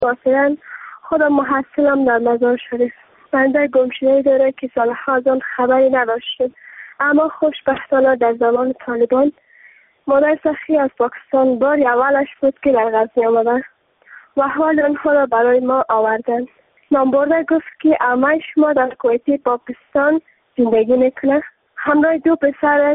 مثلا خودم محصلم در مزار شریف. بنده گمشده داره که سالها از آن خبری نداشتیم، اما خوشبختانه در زمان طالبان مادر سخی از پاکستان باری اولش بود که در غزنی آمدن و احوال آنها را برای ما آوردن. نام برده گفت که عمه شما در کویت پاکستان زندگی میکنه، همراه دو پسرش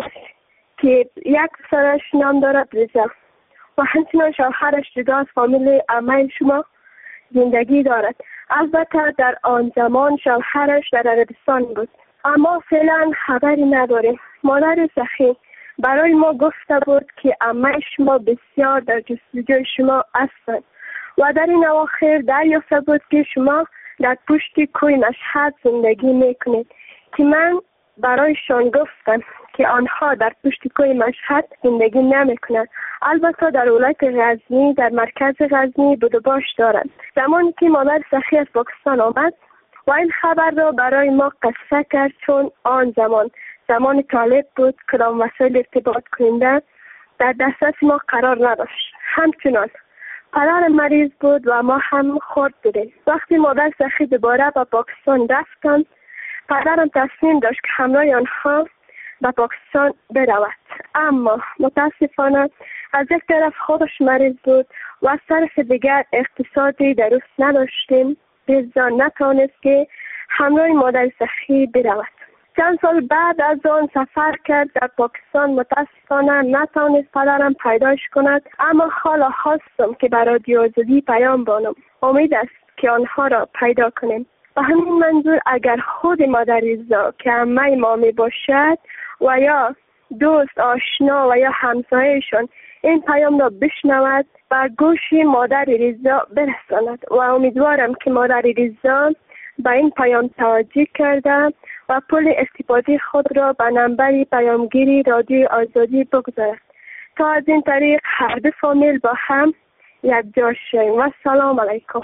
که یک پسرش نام دارد رضا و همچنان شوهرش جدا از فامیل عمه شما زندگی دارد. البته در آن زمان شوهرش در عربستان بود، اما فعلا خبری نداریم. مادر سخی برای ما گفته بود که عمه شما بسیار در جستجوی شما هستند و در این اواخر دریافته بود که شما در پشت کوی مشهد زندگی میکنید که من برایشان گفتم که آنها در پشت کوی مشهد زندگی نمیکنند، البته در ولایت غزنی در مرکز غزنی بود و باش دارند. زمانی که مادر سخی از پاکستان آمد و این خبر را برای ما قصه کرد، چون آن زمان طالب بود، کدام وسایل ارتباط کننده در دسترس ما قرار نداشت. همچنان پدر مریض بود و ما هم خورد بودیم. وقتی مادر سخی دوباره به پاکستان رفتند، پدرم تصمیم داشت که همراه آنها به پاکستان برود، اما متاسفانه از یک طرف خودش مریض بود و از طرف دیگر اقتصادی درست نداشتیم، لذا نتوانست که همراه مادر سخی برود. چند سال بعد از آن سفر کرد در پاکستان. متاسفانه نتوانست پدرم پیداش کند، اما حالا خواستم که برای رادیو آزادی پیام بانم. امید است که آنها را پیدا کنیم. به همین منظور اگر خود مادر رضا که عمه ما می باشد و یا دوست آشنا و یا همسایه‌شان این پیام را بشنود و گوش مادر رضا برساند و امیدوارم که مادر رضا به این پیام توجه کرده و پول استفاده خود را به نمبر پیامگیری رادیو آزادی بگذارد تا از این طریق هر دو فامیل با هم یکجا شویم. و سلام علیکم.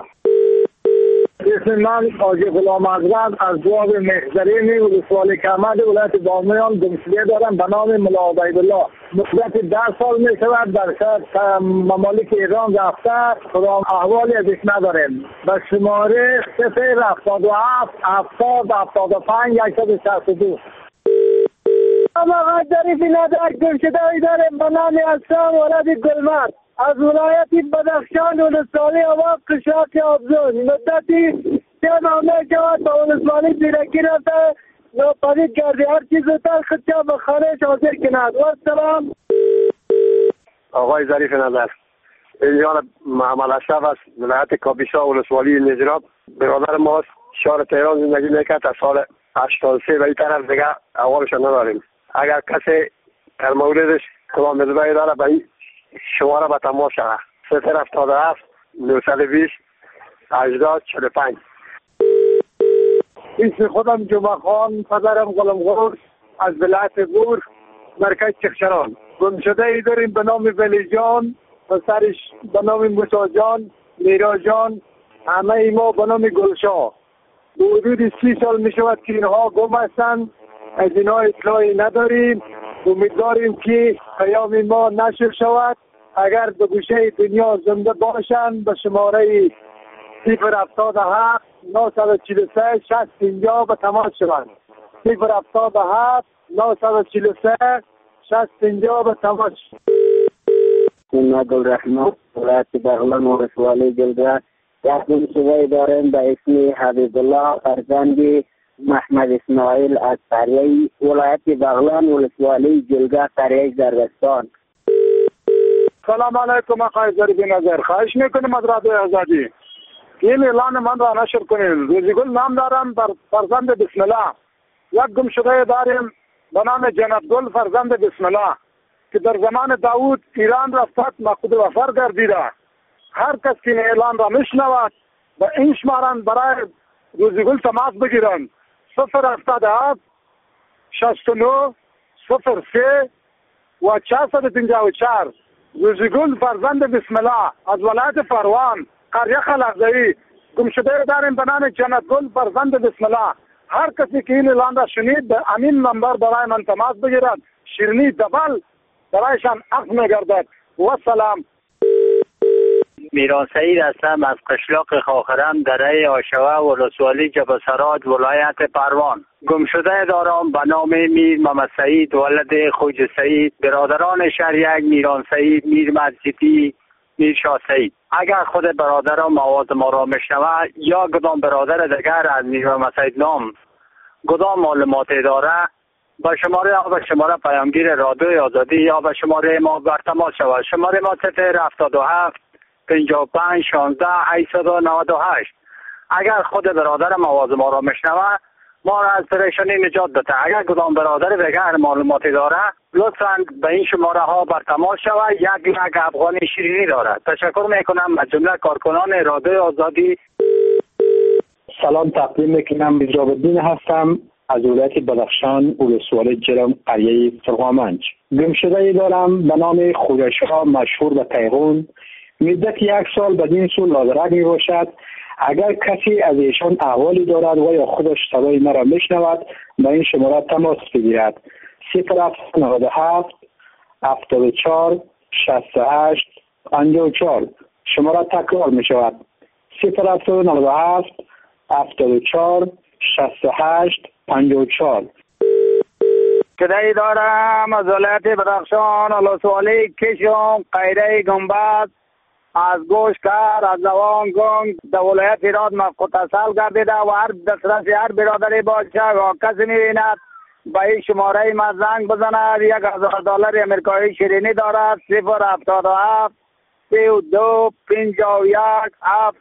اسم من حاجی غلام اکبر از جواب محضرین ولسوالی کمد ولایت بامیان گمشده دارم به نام ملا عبیدالله. مدت 10 سال می شود در ممالک ایران رفته، کدام احوالی ازش نداریم. به شماره 077 70 75 162. اما ظریف ندرک گمشده داریم به نام اسلام ولد گلمرد از ولایت بدخشان ولسوالی آواق قشاق آبزون. مدتی 3 ماه می شود به ولسوالی زیرکی رفته، ناپدید گردی هر چیز زودتر خودشان به خانهش حاضر کند. و سلام. آقای ظریف نظر، اینجا محمد اشرف از ولایت کاپیسا ولسوالی نجراب، برادر ماست. شهر تهران زندگی میکرد از سال 83 و این طرف دیگه اولش نداریم. اگر کسی در موردش کدام مدبعی داره به این شماره به تماس شود 077 920 80 45. اسم خودم جمعه خان، پدرم غلام غور از ولایت بور مرکز چخشران. گمشده ای داریم به نام ولی جان، پسرش به نام موسی جان، میرا جان، همه ما به نام گلشاه. به حدود 30 سال می شود که اینها گم هستند. از اینها اطلاعی نداریم. امیدواریم که پیام ما نشر شود. اگر به گوشه دنیا زنده باشند به شماره 077 943 60 50 به تماس شوند. 077 943 60 50 به تماس. محمد الرحمن ولایت بغلان ولسوالی جلگه. یک گمشده داریم به اسم حبیب الله فرزند محمد اسماعیل از قریه ولایت بغلان ولسوالی جلگه قریه زرگستان. سلام علیکم آقای ظریف نظر، خواهش میکنم از رادیو آزادی این اعلان من را نشر کنید. روزیگل نام دارم بر فرزند بسم الله. یک گمشده داریم به نام جنت گل فرزند بسم الله که در زمان داوود ایران رفت مقصود وفر گردیده. هر کس که این اعلان را میشنود و این شمارن برای روزیگل تماس بگیرند 077 69 03 و 454. روزیگل فرزند بسم الله از ولایت فروان قریه خلقزایی. گمشده داریم به نام جنت گل فرزند بسم الله. هر کسی که این اعلان را شنید به امین نمبر برای من تماس بگیرد. شیرینی دبل برایشان عفو میگردد. و سلام. میران سعید هستم از قشلاق خاخرم دره آشوه ولسوالی جبسرات ولایت پروان. گمشده دارم به نام میر محمد سعید ولد خوج سعید، برادران شریک میران سعید، میر مسجدی، میر شاه سعید. اگر خود برادرم آواز ما را میشنوه یا کدام برادر دیگر از میر محمد سعید نام کدام معلوماتی داره با شماره پیامگیر رادیوی آزادی یا به شماره ما بر تماس شود. شماره ما 077 55 16 898. اگر خود برادرم آواز ما را میشنوه ما را از پریشانی نجات بده. اگر کدام برادر دیگر معلوماتی داره لطفاً به این شماره ها بر تماس شود. یک افغانی شیرینی داره. تشکر میکنم از جمله کارکنان رادیوی آزادی. سلام تقدیم میکنم. بجاب الدین هستم از ولایت بدخشان ولسوالی جرم قریه فرغامنج. گمشده دارم به نام خودشا مشهور به تیغون. مدت 1 سال بدین سو لادرک می باشد. اگر کسی از ایشان احوالی دارد و یا خودش صدای مرا میشنود به این شماره تماس بگیرد. 0797 74 68 54. شماره تکرار می شود. 0797 74 68 54. کدایی دارم از ولایت بدخشان ولسوالی کشم قیره گنبد از گوش کر از زوان گنگ در ولایت هرات متصل گردیده و هر دسترسی هر برادری باشه و کسی میبیند به این شماره ما زنگ بزند. $1000 امریکایی شیرینی دارد. 077 32 51 7.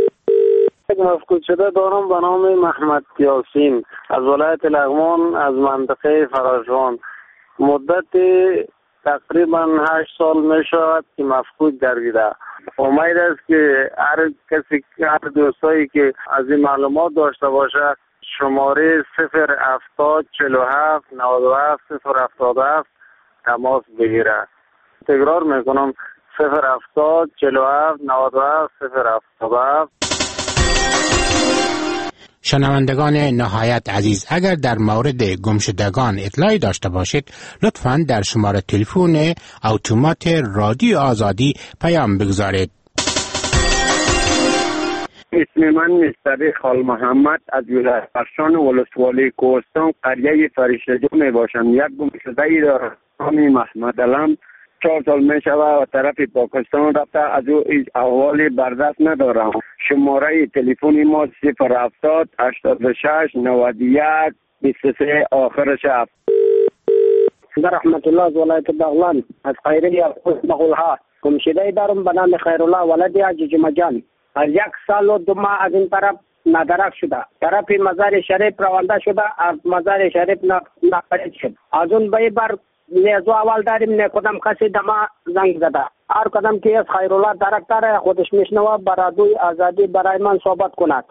مفقود شده دارم به نام محمد یاسین از ولایت لغمان از منطقه فراجوان. مدت تقریبا 8 سال می شود که مفقود گردیده. امید است که هر کسی هر دوستایی که از این معلومات داشته باشه شماره 070 47 97 077 تماس بگیره. تکرار میکنم 070 47 97 077. شنوندگان نهایت عزیز، اگر در مورد گمشدگان اطلاعی داشته باشید لطفاً در شماره تلفن اتومات رادیو آزادی پیام بگذارید. اسم من مستر خال محمد از ولایت بدخشان ولسوالی کوهستان قریه فرشته جو می باشم. یک گمشده ای دارم نام محمد علم. 4 سال می شود و طرف پاکستان رفته. از او هیچ احوالی بردست ندارم. شماره تلفن ما 070 86 91 23 آخرش 7. رحمت الله از ولایت بغلان از قیره بغلها. گمشده دارم به نام خیرالله ولد عجیج مجان. از 1 سال و 2 ماه از این طرف ندرک شده. طرف مزار شریف روانده شده. از مزار شریف نپرید شد. از اون به بر نیزو اول داریم نه کدام کسی دما زنگ زده. هر کدام که از خیرالله درک داره خودش میشنوه برادوی آزادی برای من صحبت کند.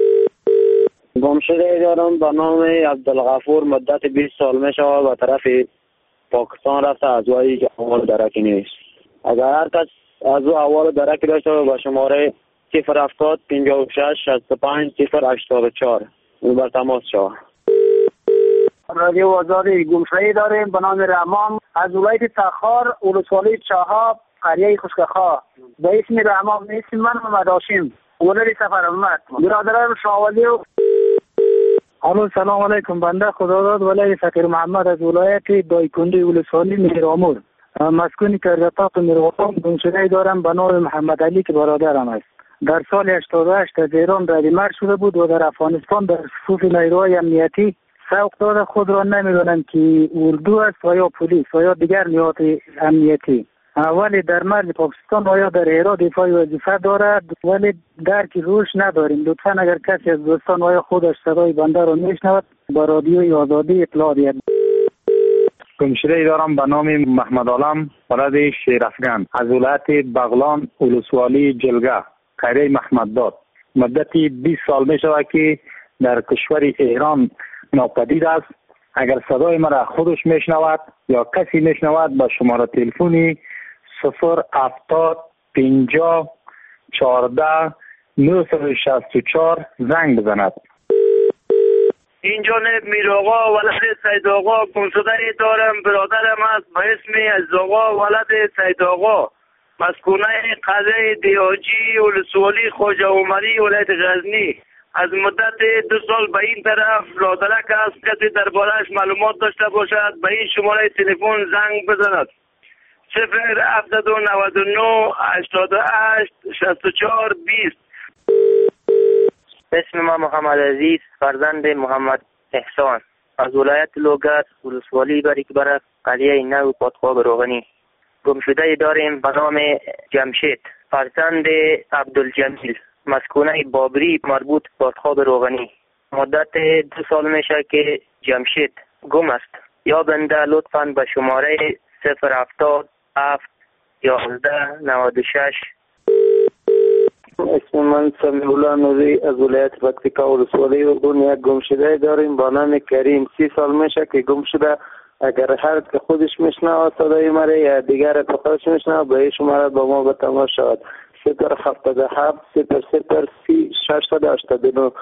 گمشده دارم به نام عبدالغفور. مدت 20 سال می شود و طرف پاکستان رفته. از وی اول درکی نیست. اگر هر کس از او اول درکی داشته با شماره 070 56 65 084 اون بر تماس شود. رادیو آزادی گمشده داریم به نام رحمان از ولایت تخار ولسوالی چهاب قریه خشکخواه. به اسم رحمان اسم من محمد هاشم ولد سفر محمد برادران شاولی. الو سلام علیکم. بنده خداداد ولایت فقیر محمد از ولایت دایکندی ولسوالی میرامور مسکونی کرجاتاق میرغوام. گمشده دارم به نام محمد علی که برادرم است. در سال 88 از ایران رهنمود شده بود و در افغانستان در صفوف نیروهای امنیتی سوق داده. خود را نمیدونم که اردو است و یا پلیس و یا دیگر نیروهای امنیتی. ولی در مرز پاکستان و یا در هرات دفاعی وظیفه دارد ولی درک روش نداریم. لطفا اگر کسی از دوستان و یا خودش صدای بنده را میشنود با رادیوی آزادی اطلاع دهد. گمشده دارم به نام محمد علم ولد شیرافگان از ولایت بغلان ولسوالی جلگه قریه محمد داد. مدتی 20 سال می شود که در کشور ایران ناپدید است. اگر صدای مرا خودش میشنود یا کسی میشنود با شماره تلفنی 070 50 14 964 زنگ بزند. این جانب میر آقا ولد سید آقا گمشده دارم. برادرم است به اسم از آقا ولد سید آقا. مسکونه قلعه دیاجی ولسوالی خواجه عمری ولایت غزنی. از مدت 2 سال به این طرف لادرک است. کسی درباره‌اش معلومات داشته باشد به این شماره تلفن زنگ بزند. 0799 88 64 20. اسم ما محمد عزیز فرزند محمد احسان از ولایت لوگر ولسوالی بریکبرک قلیه نو پادخواب روغنی. گمشده داریم به نام جمشید فرزند عبدالجمیل مسکونه بابری مربوط پادخواب روغنی. مدت 2 سال میشه که جمشید گم است. یا بنده لطفاً به شماره 077 11 96. اسم من سمیع الله نوری از ولایت پکتیکا ولسوالی اردن. یک گمشده داریم با نام کریم. 30 سال میشه که گم شده. اگر هر که خودش میشنوه صدای ما یا دیگر پخوش میشنوه به این شماره با ما به تماس شود. 077 00 689.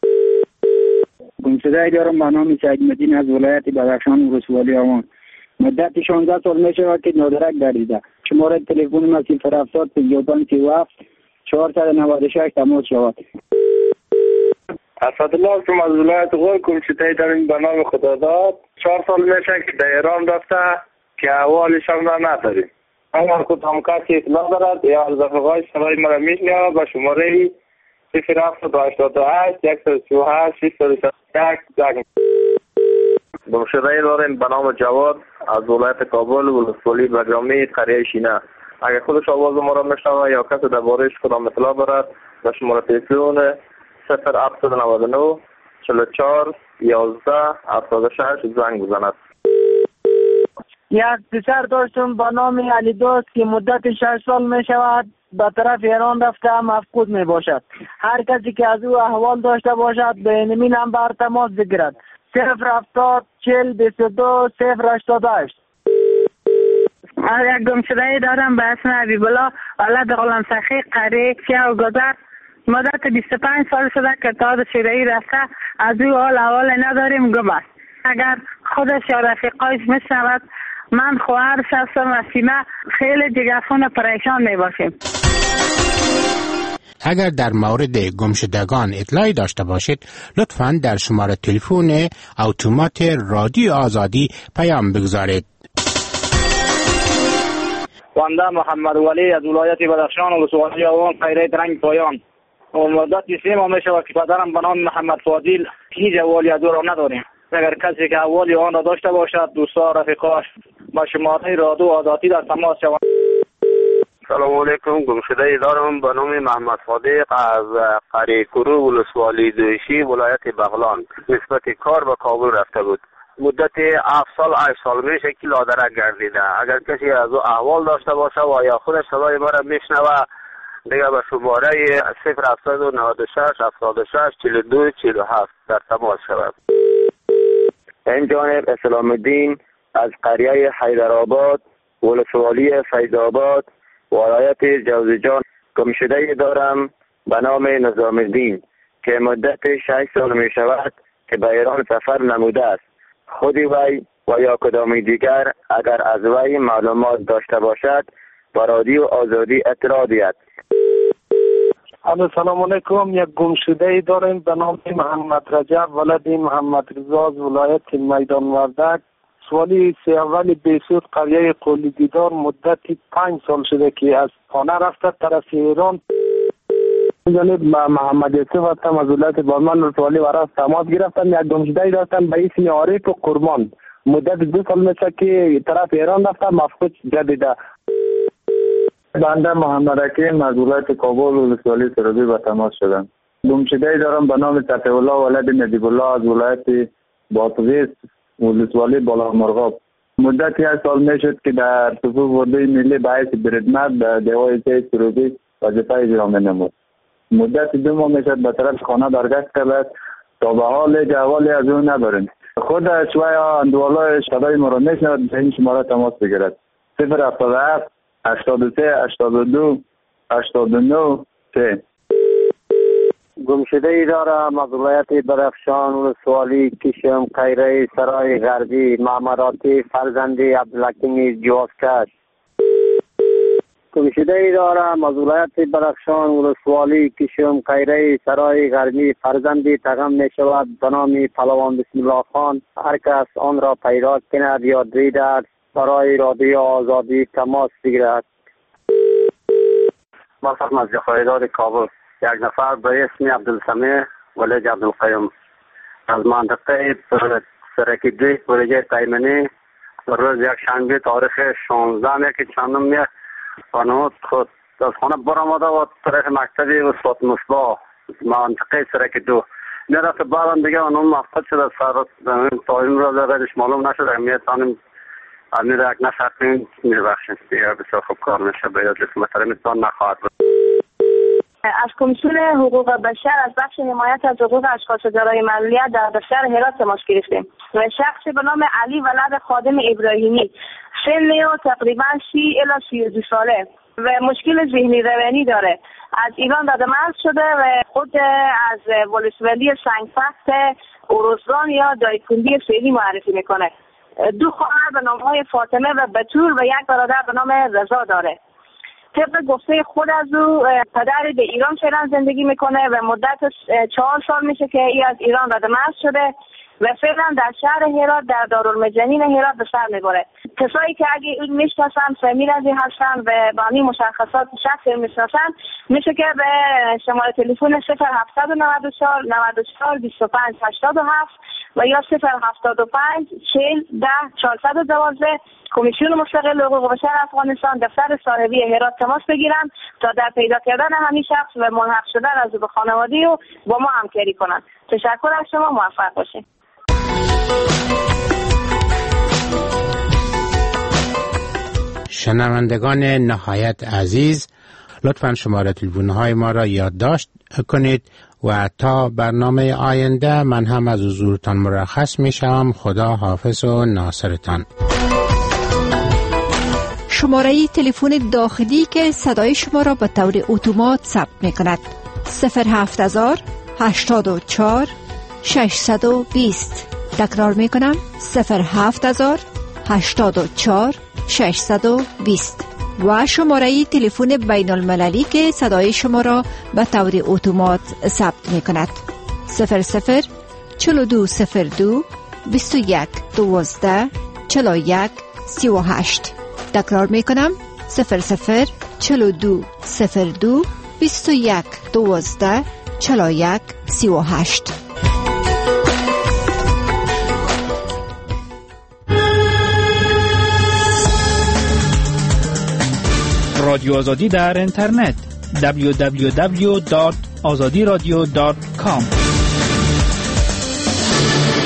گمشده دارم با نام سعید مدین از ولایت بدخشان ولسوالی آمان. مدت 16 سال میشه که نادرک گردیده. شماره تلفن ما 070 55 37 496 تماس شود. اسدالله هستم از ولایت غور. گمشده داریم به نام خداداد. 4 سال میشه که در ایران رفته که احوالش هم نداریم. اگر کدام کسی اطلاع دارد یا از رفقای صدای مرا میشنوه به شماره 0788 138 661 زنگ. گمشده داریم به نام جواد از ولایت کابل ولسوالی برجامی قریه شینه. اگر خودش آواز ما را میشنوه یا کسی درباره‌اش کدام اطلاع دارد به شماره تلفن 0799 44 11 76 زنگ بزند. یک پسر داشتم با نام علی دوست که مدت 6 سال می شود به طرف ایران رفته مفقود می باشد. هر کسی که از او احوال داشته باشد به این نمبر تماس بگیرد. 070 40 22 088. یک گمشده دارم به اسم حبیب الله ولد غلام سخی قریه سیاه گذر. مدت 25 سال شده که تا شیرایی رفته. از او حال نداریم گم است. اگر خودش یا رفیقایش میشنود من خواهرش هستم و سیمه خیلی جگرخون پریشان می باشیم. اگر در مورد گمشدگان اطلاعی داشته باشید لطفاً در شماره تلفن اتومات رادیو آزادی پیام بگذارید. بنده محمد ولی از ولایت بدخشان ولسوالی آوان خیره رنگ پایان. مدت 3 ماه میشه که پدرم به نام محمد فاضل هیچ احوالی از او را نداریم. اگر کسی که احوالی آن را داشته باشد دوستا رفیقاش با شماره رادیو آزادی در تماس شوند. سلام علیکم. گمشده دارم به نام محمد صادق از قریه کرو ولسوالی دوشی ولایت بغلان. نسبت کار به کابل رفته بود. مدت 7 سال 8 سال میشه که لادرک گردیده. اگر کسی از او احوال داشته باشه و یا خودش صدای ما را میشنوه دیگه به شماره 0796 76 42 47 در تماس شود. این جانب اسلام الدین از قریه حیدرآباد ولسوالی فیض‌آباد ولایت جوزجان. گمشده دارم به نام نظام الدین که مدت 6 سال می شود که به ایران سفر نموده است. خود وی و یا کدام دیگر اگر از وی معلومات داشته باشد با رادیو آزادی اطلاع دهد. سلام علیکم. یک گمشده داریم به نام محمد رجب ولد محمد رضا از ولایت میدان وردک سوالی اول بیسود قریه قلی دیدار. مدتی 5 سال شده که از خانه رفته طرف ایران. جانب محمد یوسف هستم از ولایت بازمان ولسوالی وراس تماس گرفتم. یک گمشده داشتم به اسم عارف قربان. مدت 2 سال میشه که طرف ایران رفته مفقود گردیده. بنده محمد حکیم از ولایت کابل ولسوالی سرابی به تماس شدم. گمشده دارم به نام تقی الله ولد نجیب الله از ولایت بادغیس ولسوالی بالا مرغاب. مدت 1 سال میشد که در صفوف اردوی ملی به حیث بریدمرد در دیوای سید سرابی وظیفه اجرا نمود. مدت 2 ماه میشد به طرف خانه برگشت کرد تا به حال جوالی از اون نداریم. خودش و یا اندوالای صدای ما را میشنود به این شماره تماس بگیرد. 077 83 82 89 3. گمشده ای دارم از ولایت بدخشان ولسوالی کشم خیره سرای غربی محمد عاطف فرزند عبدالحکیم جوازکش. گمشده ای دارم از ولایت بدخشان ولسوالی کشم قیره سرای غربی فرزندی تغم می شود به نام پهلوان بسم الله خان. هر کس آن را پیدا کند یا دیدد برای رادیو آزادی تماس بگیرد. باشم از جفایداد کابل. یک نفر به اسم عبدالسمیع ولید عبدالقیوم از منطقه سرکی دوی پروژه تایمنی روز یک شنبه تاریخ 16 که چندم میه و خود از خانه برآمده و طرف مکتبی استاد مصباح منطقه سرکی دو میرفت بعدم دیگه اون مفقود شده سر تایم را دارش معلوم نشد اهمیت آنم امیر یک نشد میبخشید دیگه بسیار خوب کار میشه باید مثلا میتوان نخواهد بود. از کمیسیون حقوق بشر از بخش حمایت از حقوق اشخاص دارای معلولیت در دفتر هرات تماس گرفتیم و شخصی به نام علی ولد خادم ابراهیمی سن او تقریبا 30 الی 32 ساله و مشکل ذهنی روانی داره. از ایران دادمرز شده و خود از ولسوالی سنگفخت اوروزگان یا دایکندی فعلی معرفی میکنه. 2 خواهر به نامهای فاطمه و بتول و 1 برادر به نام رضا داره. طبق گفته خود از او پدر به ایران فعلا زندگی میکنه و مدت 4 سال میشه که ای از ایران دادمرز شده و فعلا در شهر هرات در دارالمجانین هرات به سر میبره. کسایی که اگه این میشناسن فامیلی هستن و با این مشخصات شخصی میشناسن میشه که به شماره تلفن 0794 94 25 87 و یا 075 40 10 412 کمیسیون مستقل حقوق بشر افغانستان دفتر صاحبی هرات تماس بگیرن تا در پیدا کردن همین شخص و ملحق شدن از به خانواده و با ما همکاری کنن. تشکر از شما، موفق باشید. شنوندگان نهایت عزیز، لطفاً شماره تلفن‌های ما را یادداشت کنید و تا برنامه آینده من هم از حضورتان مرخص میشم. خدا حافظ و ناصرتان. شماره تلفن داخلی که صدای شما را به طور اتومات ثبت می کند 07000 84 620. تکرار می کنم 07000 84 620 و شماره تلفن بین المللی که صدای شما را به طور اتومات ثبت می کند 00 4202 21 12 41 38. تکرار می کنم 00 4202 21 12 41 38. رادیو آزادی در اینترنت www.azadiradio.com